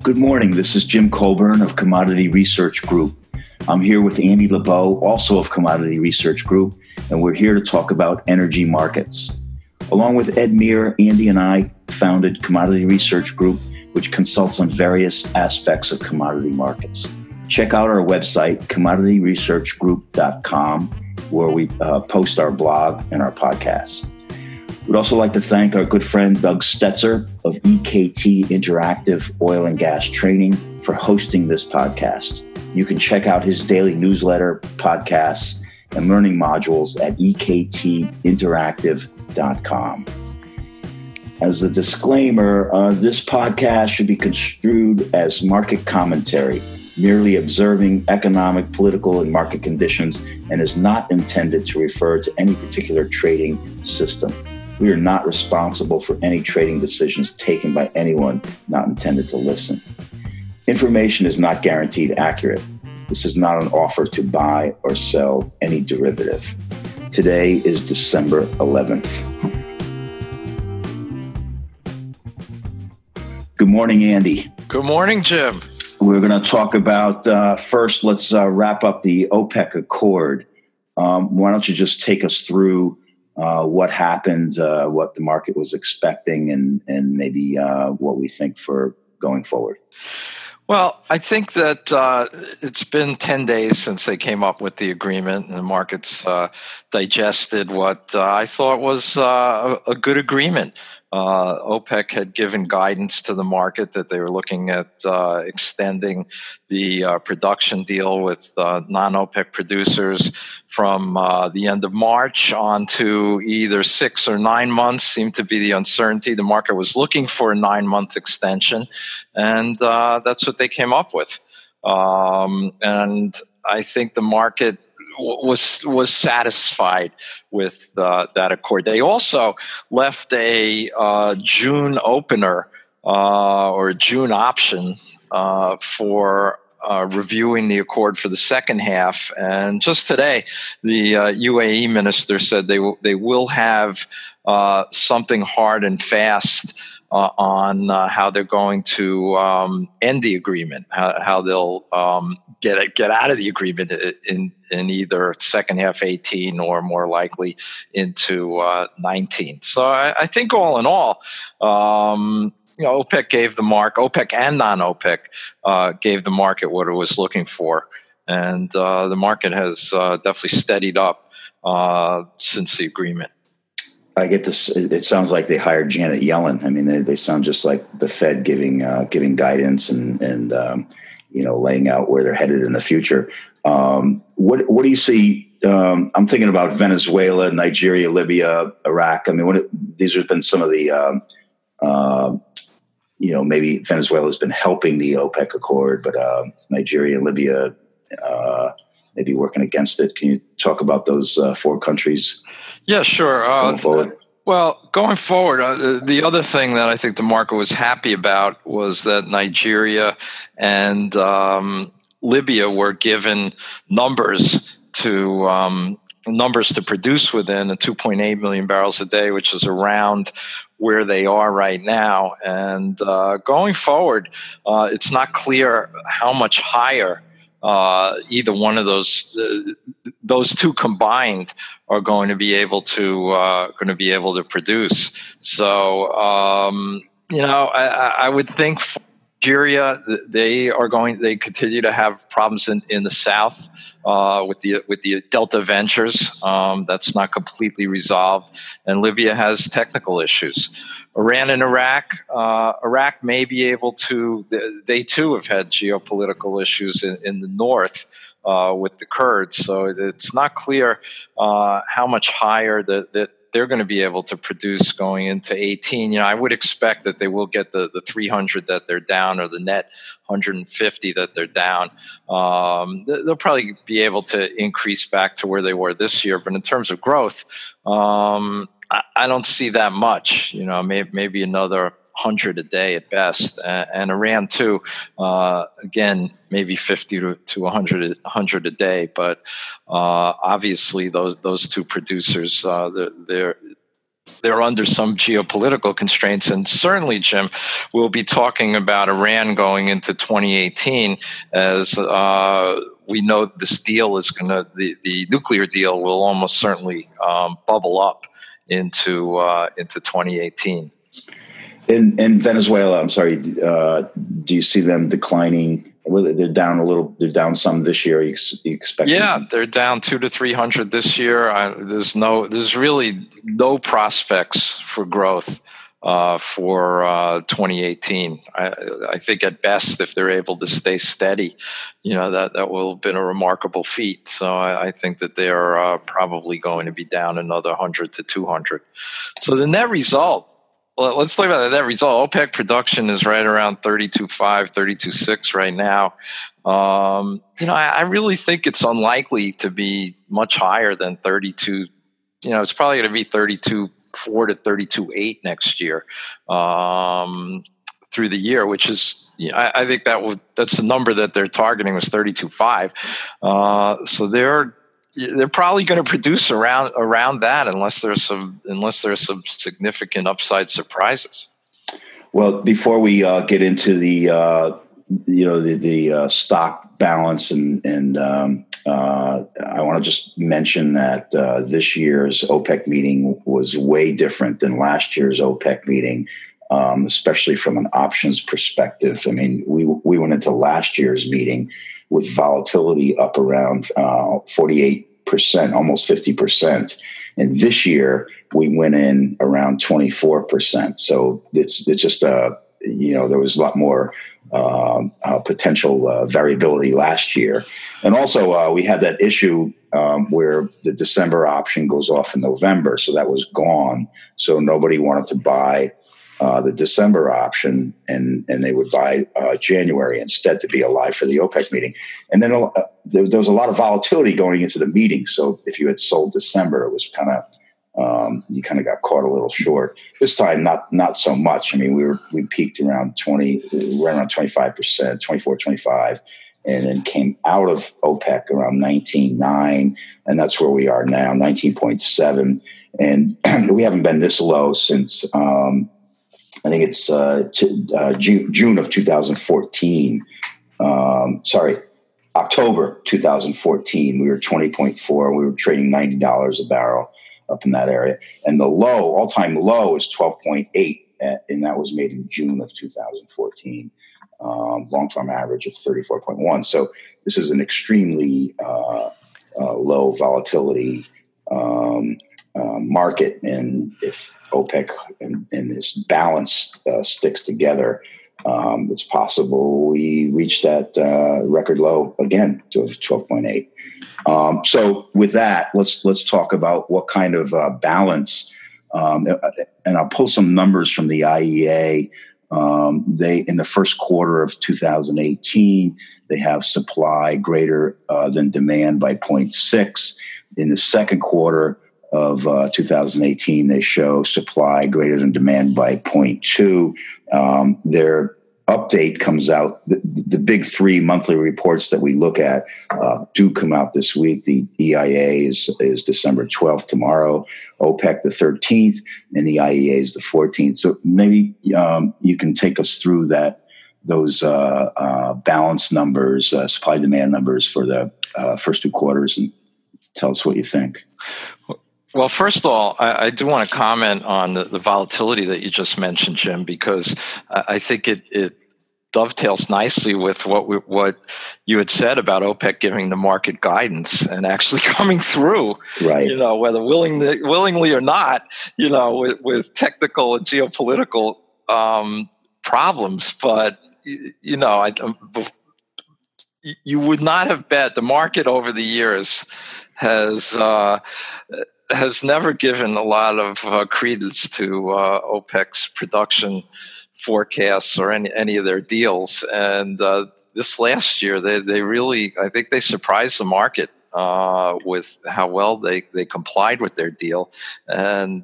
Good morning. This is Jim Colburn of Commodity Research Group. I'm here with Andy LeBeau, also of Commodity Research Group, and we're here to talk about energy markets. Along with Ed Meir, Andy and I founded Commodity Research Group, which consults on various aspects of commodity markets. Check out our website, commodityresearchgroup.com, where we post our blog and our podcasts. We'd also like to thank our good friend Doug Stetzer of EKT Interactive Oil and Gas Training for hosting this podcast. You can check out his daily newsletter, podcasts, and learning modules at ektinteractive.com. As a disclaimer, this podcast should be construed as market commentary, merely observing economic, political, and market conditions, and is not intended to refer to any particular trading system. We are not responsible for any trading decisions taken by anyone not intended to listen. Information is not guaranteed accurate. This is not an offer to buy or sell any derivative. Today is December 11th. Good morning, Andy. Good morning, Jim. We're going to talk about, first, let's wrap up the OPEC Accord. Why don't you just take us through what happened, what the market was expecting, and maybe what we think for going forward? Well, I think that it's been 10 days since they came up with the agreement, and the markets digested what I thought was a good agreement. OPEC had given guidance to the market that they were looking at extending the production deal with non-OPEC producers from the end of March on to either 6 or 9 months, seemed to be the uncertainty. The market was looking for a 9-month extension, and that's what they came up with. And I think the market was satisfied with that accord. They also left a June opener or a June option for reviewing the accord for the second half. And just today, the UAE minister said they will have something hard and fast on how they're going to end the agreement, how they'll get out of the agreement in either second half 18 or more likely into 19. So I think all in all, OPEC gave the OPEC and non-OPEC gave the market what it was looking for, and the market has definitely steadied up since the agreement. I get this. It sounds like they hired Janet Yellen. I mean, they sound just like the Fed giving guidance and laying out where they're headed in the future. What do you see? I'm thinking about Venezuela, Nigeria, Libya, Iraq. I mean, these have been some of the maybe Venezuela has been helping the OPEC Accord, but Nigeria and Libya maybe working against it. Can you talk about those 4 countries? Yeah, sure. Going forward? Going forward, the other thing that I think the market was happy about was that Nigeria and Libya were given numbers to produce within, 2.8 million barrels a day, which is around where they are right now. And going forward, it's not clear how much higher either one of those two combined are going to be able to produce. So I would think for Nigeria, they continue to have problems in the south with the Delta Ventures. That's not completely resolved, and Libya has technical issues. Iran and Iraq may be able to. They too have had geopolitical issues in the north with the Kurds. So it's not clear how much higher that they're going to be able to produce going into 18. I would expect that they will get the 300 that they're down, or the net 150 that they're down. They'll probably be able to increase back to where they were this year. But in terms of growth, I don't see that much. Maybe another 100 a day at best, and Iran too. Again, maybe 50 to 100 a day. But obviously, those two producers, they're under some geopolitical constraints. And certainly, Jim, we'll be talking about Iran going into 2018 as we know this deal is going to, the nuclear deal will almost certainly bubble up into 2018. In Venezuela, I'm sorry, do you see them declining? Well, they're down a little. They're down some this year. You expect? Yeah, they're down 200 to 300 this year. There's really no prospects for growth for 2018. I think at best, if they're able to stay steady, that will have been a remarkable feat. So I think that they are probably going to be down another 100 to 200. So the net result. Well, let's talk about that result. OPEC production is right around 32.5, 32.6 right now. I really think it's unlikely to be much higher than 32. It's probably going to be 32.4 to 32.8 next year through the year, which is, I think that's the number that they're targeting was 32.5. So they're probably going to produce around that unless there's some significant upside surprises. Well, before we get into the stock balance and I want to just mention that this year's OPEC meeting was way different than last year's OPEC meeting, especially from an options perspective. I mean, we went into last year's meeting with volatility up around 48%, almost 50%. And this year we went in around 24%. So it's just there was a lot more potential variability last year. And also we had that issue where the December option goes off in November. So that was gone. So nobody wanted to buy the December option, and they would buy January instead to be alive for the OPEC meeting. And then there was a lot of volatility going into the meeting. So if you had sold December, it was kind of you kind of got caught a little short. This time, not so much. I mean, we peaked around 25%, 24, 25, and then came out of OPEC around 19.9, and that's where we are now, 19.7. And we haven't been this low since I think it's June of 2014. October 2014. We were 20.4. We were trading $90 a barrel up in that area. And the all-time low is 12.8, and that was made in June of 2014. Long-term average of 34.1. So this is an extremely low volatility market, and if OPEC and this balance sticks together, it's possible we reach that record low again to 12.8. So with that, let's talk about what kind of balance. And I'll pull some numbers from the IEA. They in the first quarter of 2018, they have supply greater than demand by 0.6. In the second quarter of 2018, they show supply greater than demand by 0.2. Their update comes out. The big three monthly reports that we look at do come out this week. The EIA is December 12th tomorrow, OPEC the 13th, and the IEA is the 14th. So maybe you can take us through those balance numbers, supply-demand numbers for the first two quarters, and tell us what you think. Well, first of all, I do want to comment on the volatility that you just mentioned, Jim, because I think it dovetails nicely with what you had said about OPEC giving the market guidance and actually coming through, right? Whether willingly or not, with technical and geopolitical problems. But, you would not have bet the market over the years has never given a lot of credence to OPEC's production forecasts or any of their deals. And this last year, they really, I think they surprised the market with how well they complied with their deal. And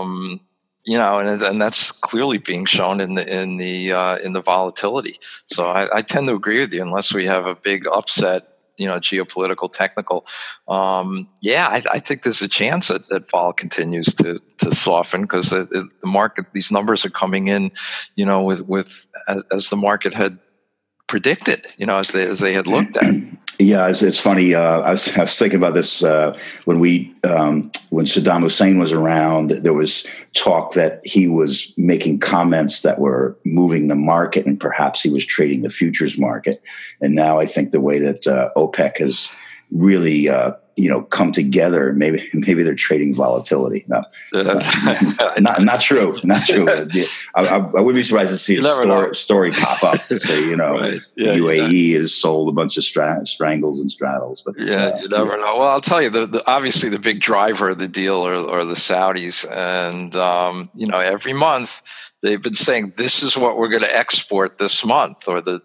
and that's clearly being shown in the volatility. So I tend to agree with you. Unless we have a big upset, geopolitical, technical. I think there's a chance that vol continues to soften because the market, these numbers are coming in, with as the market had predicted, as they had looked at. Yeah, it's funny. I was thinking about this when Saddam Hussein was around. There was talk that he was making comments that were moving the market, and perhaps he was trading the futures market. And now I think the way that OPEC has really come together, maybe they're trading volatility. No, not true. Not true. I wouldn't be surprised to see a story pop up to say, right. UAE has sold a bunch of strangles and straddles. But you never know. Well, I'll tell you, obviously the big driver of the deal are the Saudis, and every month they've been saying this is what we're going to export this month, or the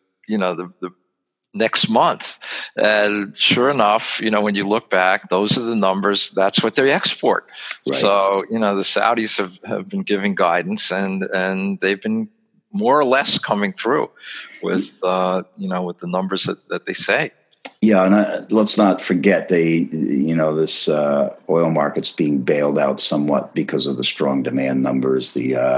next month. And sure enough, when you look back, those are the numbers. That's what they export. Right. So, the Saudis have been giving guidance, and they've been more or less coming through with the numbers that they say. Yeah, and let's not forget this oil market's being bailed out somewhat because of the strong demand numbers.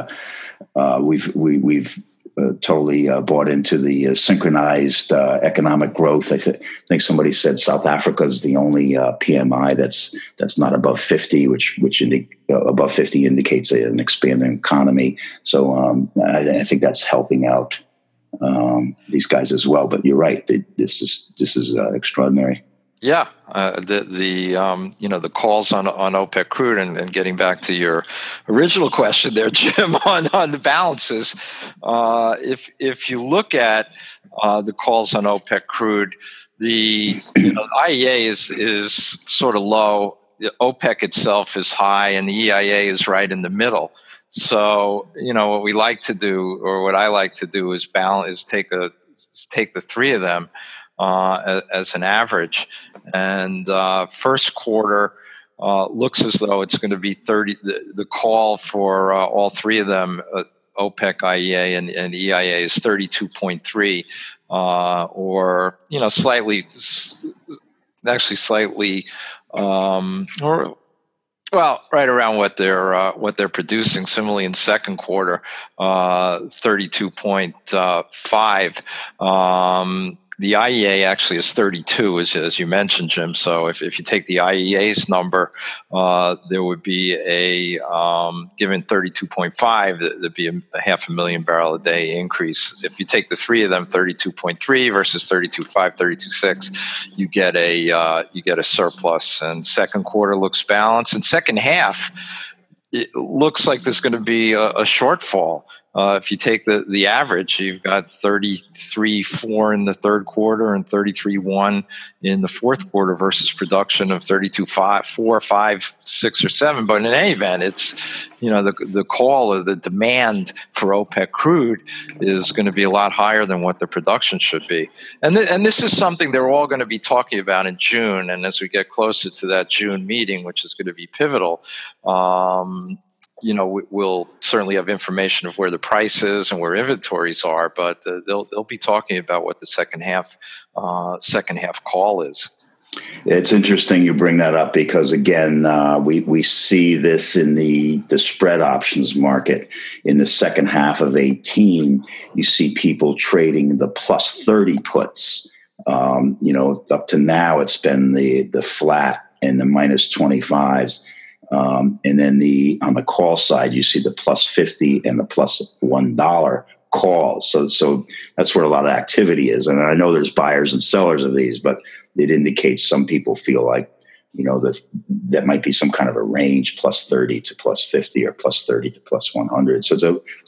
We've totally bought into the synchronized economic growth. I think somebody said South Africa is the only PMI that's not above 50, which above 50 indicates an expanding economy. So I think that's helping out these guys as well. But you're right; this is extraordinary. Yeah, the calls on OPEC crude, and getting back to your original question there, Jim, on the balances. If you look at the calls on OPEC crude, the IEA is sort of low. The OPEC itself is high, and the EIA is right in the middle. So what we like to do, or what I like to do, is take the three of them as an average. And first quarter looks as though it's going to be 30. The call for all three of them, OPEC, IEA, and EIA, is 32.3, or slightly, right around what they're producing. Similarly, in second quarter, 32.5. The IEA actually is 32, as you mentioned, Jim. So if you take the IEA's number, there would be given 32.5, there'd be a 500,000 barrel a day increase. If you take the three of them, 32.3 versus 32.5, 32.6, you get a surplus. And second quarter looks balanced. And second half, it looks like there's going to be a shortfall. If you take the average, you've got 33.4 in the third quarter and 33.1 in the fourth quarter versus production of 32.5, 4, 5, 6, or 7. But in any event, it's the call or the demand for OPEC crude is going to be a lot higher than what the production should be. And this is something they're all going to be talking about in June. And as we get closer to that June meeting, which is going to be pivotal, we'll certainly have information of where the price is and where inventories are, but they'll be talking about what the second half call is. It's interesting you bring that up because, again, we see this in the spread options market. In the second half of 2018, you see people trading the plus 30 puts. Up to now, it's been the flat and the minus 25s. And then on the call side, you see the plus 50 and the plus $1 calls. So that's where a lot of activity is. And I know there's buyers and sellers of these, but it indicates some people feel like, that might be some kind of a range, plus 30 to plus 50 or plus 30 to plus 100. So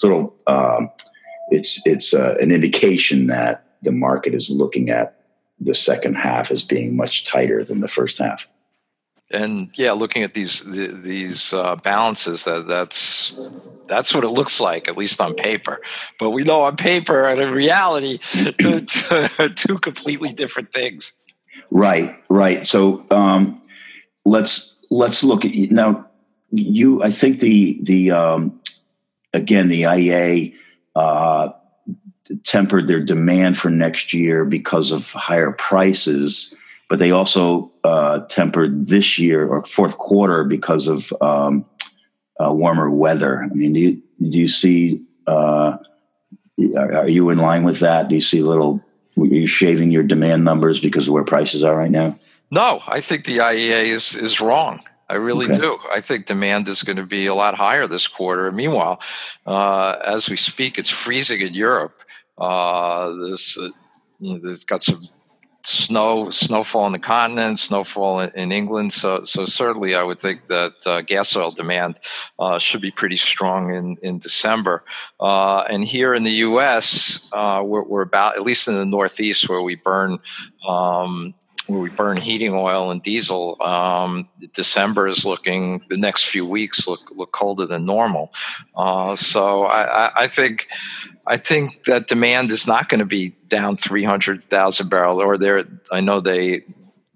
it's an indication that the market is looking at the second half as being much tighter than the first half. And looking at these balances, that's what it looks like, at least on paper. But we know on paper and in reality, two completely different things. Right. So let's look at now. I think the IEA tempered their demand for next year because of higher prices, but they also tempered this year or fourth quarter because of warmer weather. I mean, do you see? Are you in line with that? Do you see are you shaving your demand numbers because of where prices are right now? No, I think the IEA is wrong. I really do. I think demand is going to be a lot higher this quarter. Meanwhile, as we speak, it's freezing in Europe. They've got some snowfall in the continent, snowfall in England. So certainly, I would think that gas oil demand should be pretty strong in December. And here in the U.S., we're about, at least in the Northeast, where we burn heating oil and diesel, December is looking, the next few weeks look colder than normal. So I think that demand is not going to be down 300,000 barrels, or I know they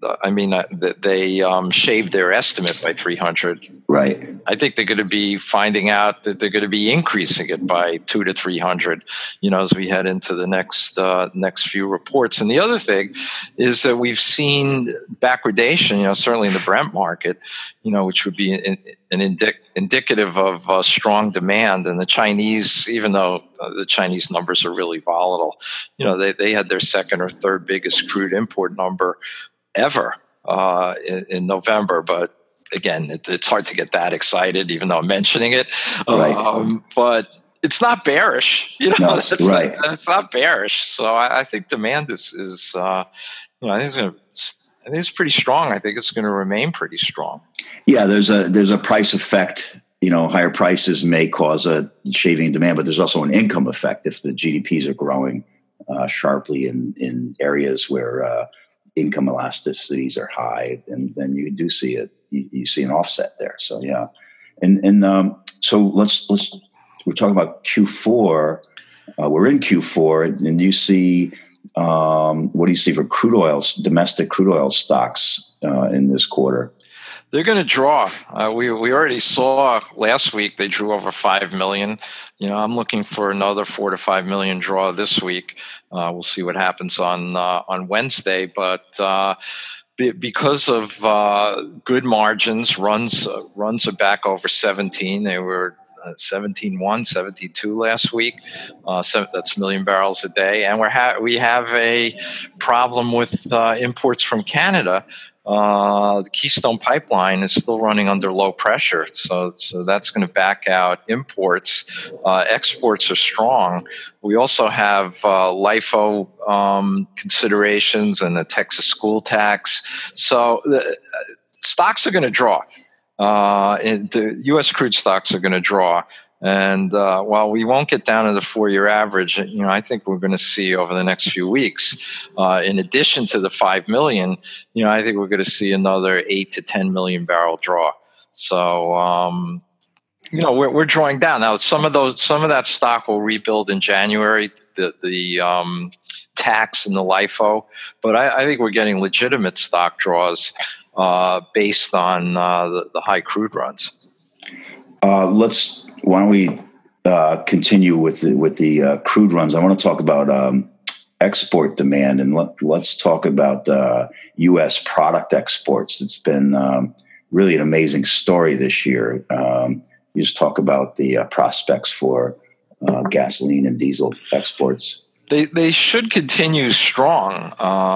shaved their estimate by 300. Right. I think they're going to be finding out that they're going to be increasing it by 200 to 300, as we head into the next few reports. And the other thing is that we've seen backwardation, certainly in the Brent market, which would be indicative of strong demand. And the Chinese, even though the Chinese numbers are really volatile, they had their second or third biggest crude import number ever in November. But again, it's hard to get that excited, even though I'm mentioning it. Right. But it's not bearish, No, right. It's not bearish. So I think demand is I think it's pretty strong. I think it's going to remain pretty strong. Yeah, there's a price effect. Higher prices may cause a shaving demand, but there's also an income effect if the GDPs are growing sharply in areas where income elasticities are high, and then you do see it. You see an offset there. So yeah, and so let's we're talking about Q4. We're in Q4, and you see what do you see for domestic crude oil stocks in this quarter? They're going to draw. We already saw last week they drew over 5 million. I'm looking for another 4 to 5 million draw this week. We'll see what happens on Wednesday, but because of good margins, runs are back over 17. They were 17.1, 17.2 last week. That's million barrels a day, and we have a problem with imports from Canada. The Keystone Pipeline is still running under low pressure, so that's going to back out imports. Exports are strong. We also have LIFO considerations and the Texas school tax. So the stocks are going to draw. The U.S. crude stocks are going to draw. And while we won't get down to the 4-year average, I think we're going to see over the next few weeks, in addition to the 5 million, I think we're going to see another 8 to 10 million barrel draw. So, we're drawing down now. Some of that stock will rebuild in January. The tax and the LIFO, but I think we're getting legitimate stock draws based on the high crude runs. Why don't we continue with the crude runs? I want to talk about export demand, and let's talk about U.S. product exports. It's been really an amazing story this year. You just talk about the prospects for gasoline and diesel exports. They should continue strong.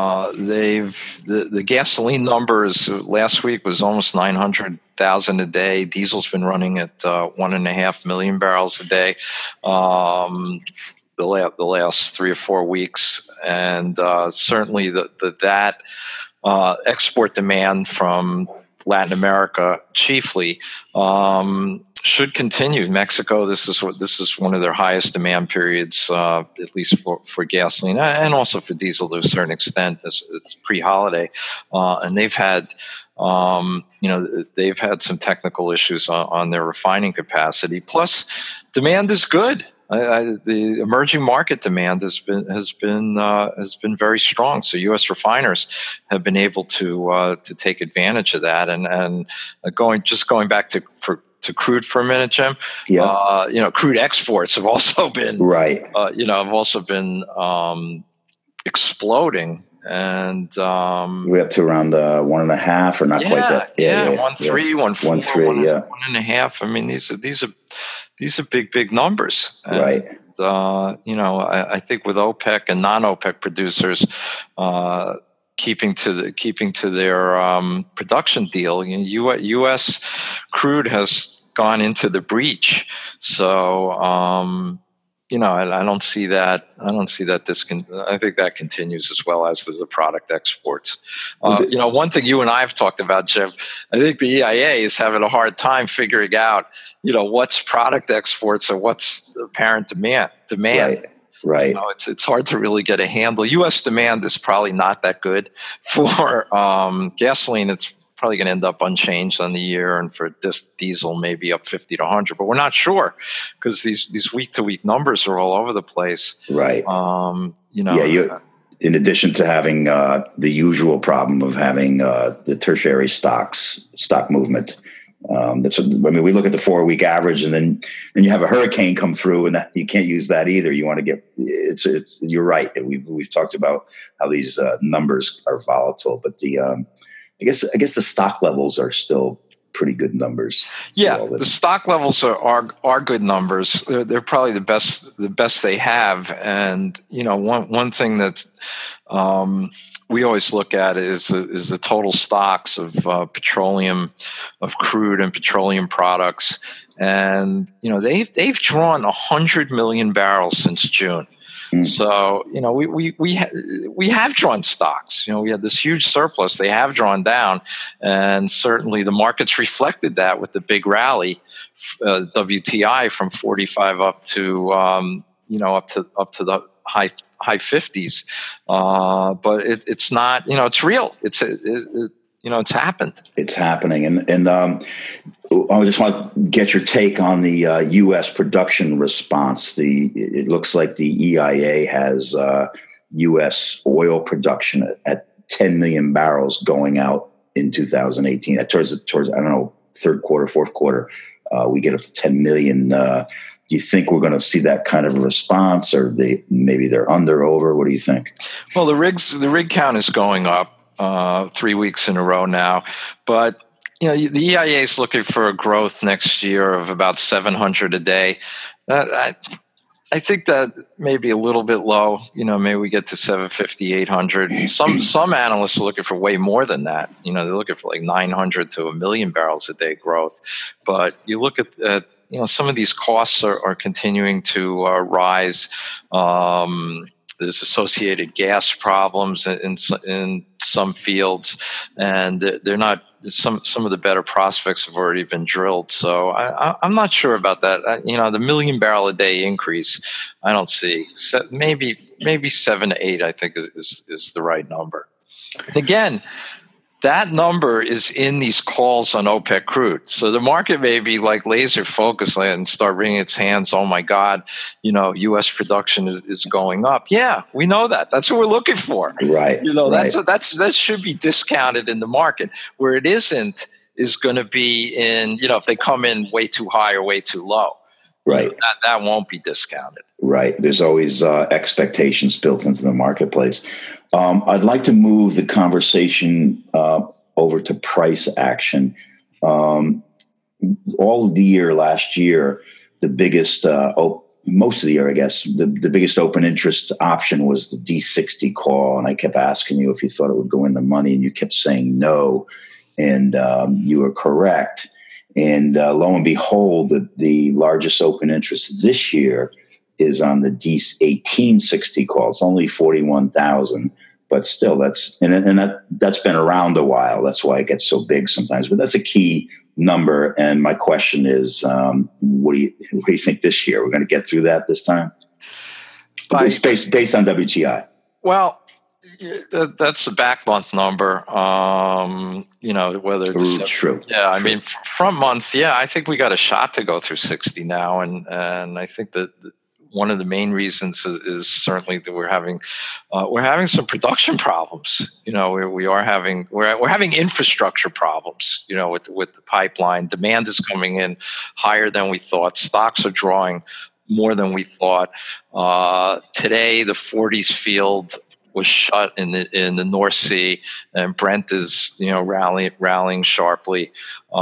The gasoline numbers last week was almost 900,000 a day. Diesel's been running at 1.5 million barrels a day the last 3 or 4 weeks, and certainly that export demand from Latin America chiefly should continue. Mexico, this is one of their highest demand periods, at least for gasoline and also for diesel to a certain extent. It's pre-holiday, and they've had some technical issues on their refining capacity. Plus, demand is good. The emerging market demand has been very strong. So U.S. refiners have been able to take advantage of that. And going back to for to crude for a minute, Jim. Yeah. Crude exports have also been Right. Exploding, and we're up to around 1.5, or not quite that. Yeah, 1.3, 1.4, 1.3, yeah, 1.5. I mean, these are big numbers. Right. I think with OPEC and non-OPEC producers keeping to their production deal, U.S. crude has gone into the breach. So I don't see that. I think that continues, as well as the product exports. One thing you and I have talked about, Jim, I think the EIA is having a hard time figuring out, what's product exports and what's apparent demand. Right. It's hard to really get a handle. U.S. demand is probably not that good for gasoline. It's probably going to end up unchanged on the year, and for this diesel maybe up 50 to 100, but we're not sure because these week to week numbers are all over the place. Right. In addition to having the usual problem of having the tertiary stock movement. We look at the 4-week average, and then you have a hurricane come through, and you can't use that either. You want to get you're right. We've talked about how these numbers are volatile, but I guess the stock levels are still pretty good numbers. Yeah, the stock levels are good numbers. They're probably the best they have. And one thing that we always look at is the total stocks of petroleum, of crude and petroleum products. And they've drawn 100 million barrels since June. So we have drawn stocks. We had this huge surplus. They have drawn down, and certainly the markets reflected that with the big rally, WTI from 45 up to up to the high 50s. But it's not. It's real. It's happened. It's happening, and I just want to get your take on the U.S. production response. It looks like the EIA has U.S. oil production at 10 million barrels going out in 2018. Towards I don't know, third quarter, fourth quarter, we get up to 10 million. Do you think we're going to see that kind of a response, or maybe they're under, over? What do you think? Well, the rig count is going up 3 weeks in a row now, but the EIA is looking for a growth next year of about 700 a day. I think that may be a little bit low. Maybe we get to 750, 800. Some analysts are looking for way more than that. They're looking for like 900 to 1 million barrels a day growth. But you look at some of these costs are continuing to rise. There's associated gas problems in some fields, and they're not. Some of the better prospects have already been drilled, so I'm not sure about that. The 1 million barrel a day increase, I don't see. Maybe 7 to 8, I think is the right number. And again, that number is in these calls on OPEC crude. So the market may be like laser focused and start wringing its hands. Oh my God, U.S. production is going up. Yeah, we know that. That's what we're looking for. Right. Right. That should be discounted in the market. Where it isn't is going to be in, if they come in way too high or way too low. Right. That won't be discounted. Right. There's always expectations built into the marketplace. I'd like to move the conversation over to price action. All of the year last year, the biggest, most of the year, I guess, the biggest open interest option was the D60 call. And I kept asking you if you thought it would go in the money, and you kept saying no. And you were correct. And lo and behold, the largest open interest this year is on the D1860 call. It's only 41,000, but still, that's been around a while. That's why it gets so big sometimes. But that's a key number. And my question is, what do you think this year? We're going to get through that this time? Based on WTI. Well, that's a back month number. Whether it's true. Yeah, I mean, front month. Yeah, I think we got a shot to go through 60 now, and I think that one of the main reasons is certainly that we're having some production problems. We're having infrastructure problems. With the pipeline, demand is coming in higher than we thought. Stocks are drawing more than we thought. Today, the Forties field was shut in the North Sea, and Brent is rallying sharply.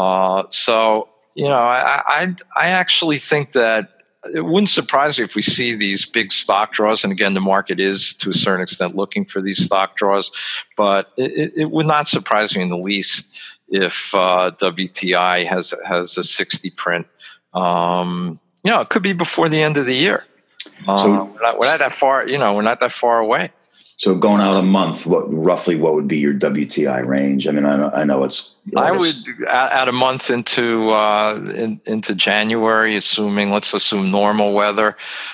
I actually think that it wouldn't surprise me if we see these big stock draws. And again, the market is to a certain extent looking for these stock draws, but it would not surprise me in the least if WTI has a 60 print. It could be before the end of the year. We're not that far. We're not that far away. So going out a month, what would be your WTI range? I mean, I know it's. I would add a month into January, let's assume normal weather.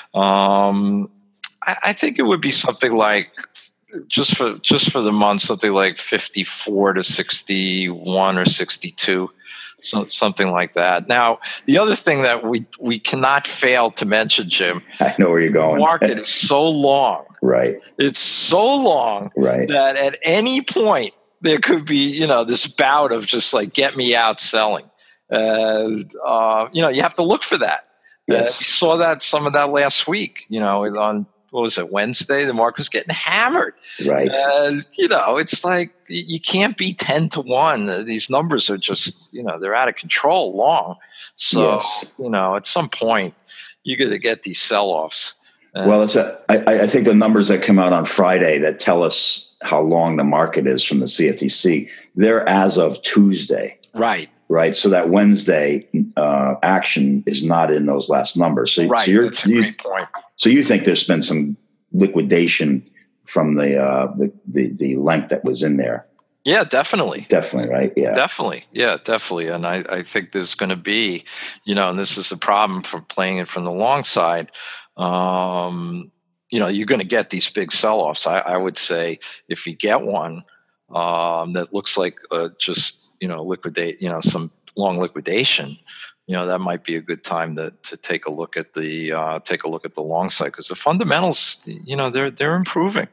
I think it would be something like just for the month, something like 54 to 61 or 62. So something like that. Now, the other thing that we cannot fail to mention, Jim, I know where you're going. The market is so long. Right. It's so long that at any point there could be, this bout of just like get me out selling. You have to look for that. Yes. We saw some of that last week, on, what was it, Wednesday? The market was getting hammered. Right. It's like you can't be 10 to 1. These numbers are just, they're out of control long. So, at some point you got to get these sell-offs. Well, I think the numbers that come out on Friday that tell us how long the market is from the CFTC, they're as of Tuesday. Right. Right. So that Wednesday action is not in those last numbers. So, right. That's a great point. So you think there's been some liquidation from the length that was in there? Yeah, definitely. Definitely, right? Yeah. Definitely. Yeah, definitely. And I think there's going to be, and this is the problem for playing it from the long side. You're going to get these big sell-offs. I would say if you get one that looks like just, liquidate, some long liquidation, that might be a good time to take a look at the long side, because the fundamentals, they're improving.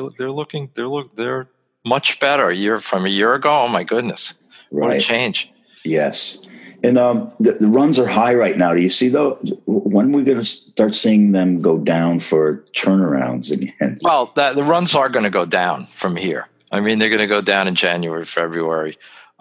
They're much better from a year ago. Oh my goodness, what a change! Yes, and the runs are high right now. Do you see though? When are we going to start seeing them go down for turnarounds again? Well, the runs are going to go down from here. I mean, they're going to go down in January, February,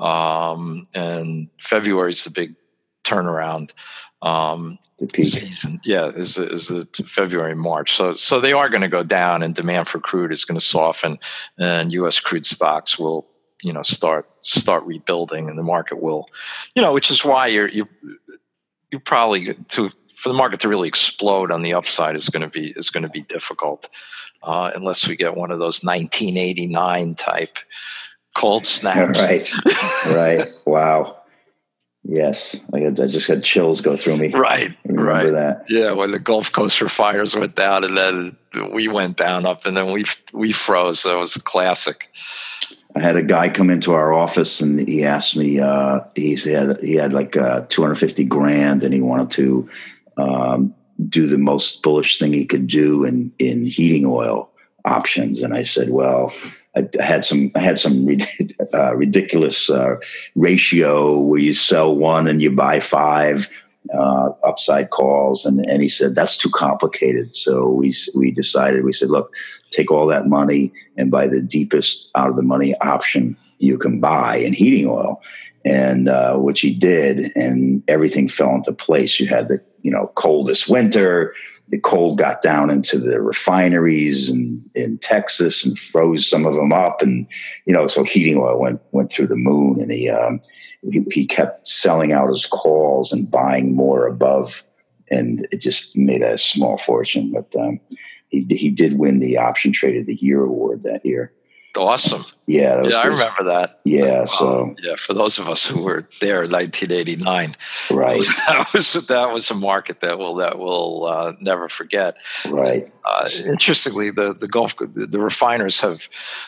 and February is the big turnaround. The peak season, is the February, March. So they are going to go down, and demand for crude is going to soften, and U.S. crude stocks will, start rebuilding, and the market will, which is why you probably for the market to really explode on the upside is going to be difficult, unless we get one of those 1989 type cold snaps. Right. Wow. Yes, I just had chills go through me. Right. I remember that. Yeah, when the Gulf Coast refiners went down, and then we went down up, and then we froze. That was a classic. I had a guy come into our office, and he asked me. He said he had like $250,000, and he wanted to do the most bullish thing he could do in heating oil options. And I said, well, I had some ridiculous ratio where you sell one and you buy 5 upside calls, and he said that's too complicated. So we decided. We said, look, take all that money and buy the deepest out of the money option you can buy in heating oil, and which he did, and everything fell into place. You had the coldest winter. The cold got down into the refineries in Texas and froze some of them up. And, so heating oil went through the moon, and he kept selling out his calls and buying more above, and it just made a small fortune. But he did win the Option Trade of the Year award that year. Awesome. Yeah. I remember that. Yeah. So for those of us who were there in 1989, right. That was a market that we'll never forget. Right. Interestingly, the refiners have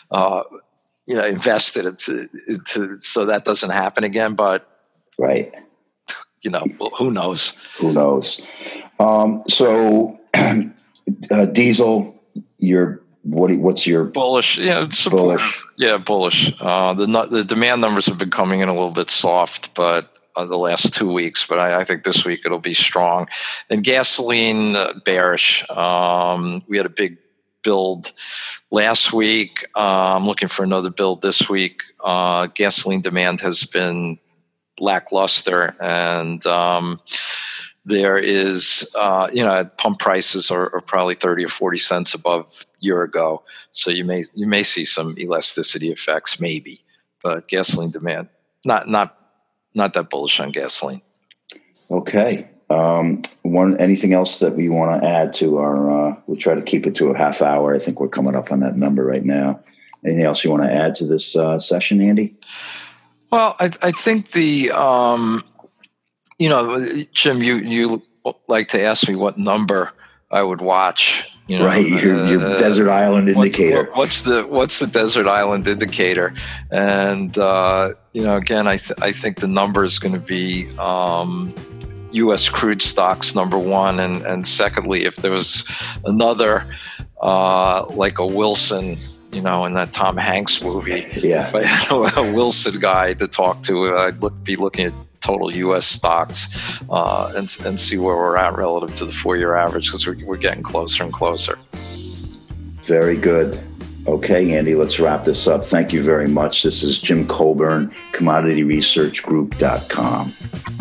invested into so that doesn't happen again. But right. Who knows? Who knows? So Diesel, what's your bullish? Yeah, bullish? Yeah, bullish. The demand numbers have been coming in a little bit soft, but the last 2 weeks. But I think this week it'll be strong. And gasoline, bearish. We had a big build last week. I'm looking for another build this week. Gasoline demand has been lackluster, and there is, pump prices are probably 30 or 40 cents above a year ago. So you may see some elasticity effects, maybe, but gasoline demand not that bullish on gasoline. Okay. Anything else that we want to add to our? We'll try to keep it to a half hour. I think we're coming up on that number right now. Anything else you want to add to this session, Andy? Well, I think Jim, you like to ask me what number I would watch. Right, your desert island indicator. What's the desert island indicator? And again, I think the number is going to be U.S. crude stocks, number one, and secondly, if there was another like a Wilson, in that Tom Hanks movie, if I had a Wilson guy to talk to, I'd be looking at total U.S. stocks and see where we're at relative to the 4-year average, because we're getting closer and closer. Very good. Okay, Andy, let's wrap this up. Thank you very much. This is Jim Colburn, CommodityResearchGroup.com.